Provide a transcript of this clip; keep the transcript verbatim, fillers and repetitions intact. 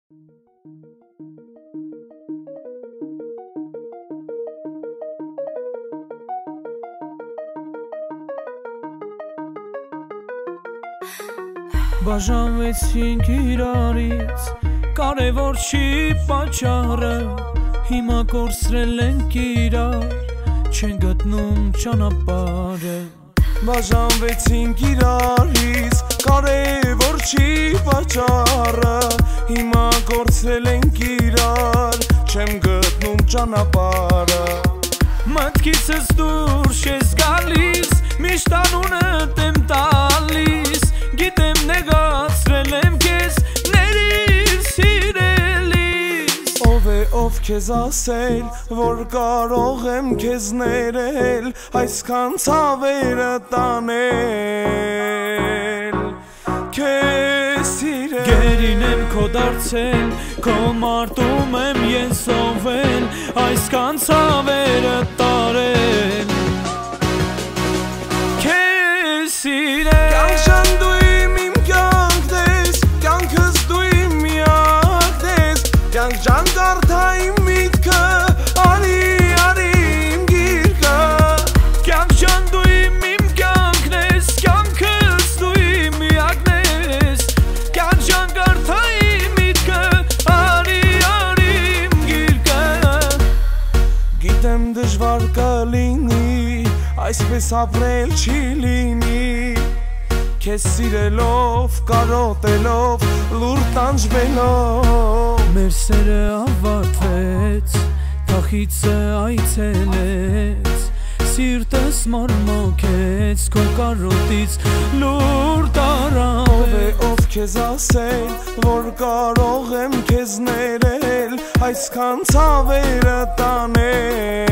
Բաժանվեցինք իրարից, կարևոր չի պատճառը, հիմա կորցրել ենք իրար, չեն գտնում ճանապարհը։ Բաժանվեցինք իրարից, կարևոր չի պատճառը, հիմա կորցրել ենք իրար, չեմ գտնում ճանապարհը։ Մտքիցս դուրս ես գալիս, միշտ անունդ եմ տալիս, գիտեմ նեղացրել եմ քեզ, ներիր սիրելիս։ Ով է ով քեզ ասել, որ կարող եմ քեզ ներել, այսքան ցավերը տանել, քեզ սիրել։ Գերին եմ քո դարձել, քո մարտում եմ ես սովել, այսքան ցավերը տարել, քեզ սիրել։ Կյանքն դու իմ իմ կյանքն ես, կյանքս դու իմ միակն ես, կյանք ջան կարդա իմ միտքը, արի արի իմ գիրկը։ Կյանք ջան դու իմ իմ կյանքն ես, կյանքս դու իմ միակն ես, կյանք ջան կարդա իմ միտքը, արի արի իմ գիրկը։ Գիտեմ դժվար կլինի, այսպես ապրել չի լինի, քեզ սիրելով, կարոտելով, լուր տանջվելով։ Մեր սերը ավարտվեց, թախիցը այցելեց, սիրտս մարմոքեց, քո կարոտից լուր տարավ։ Ով է ով քեզ ասել, որ կարող եմ քեզ ներել, այսքան ցավերը տանել,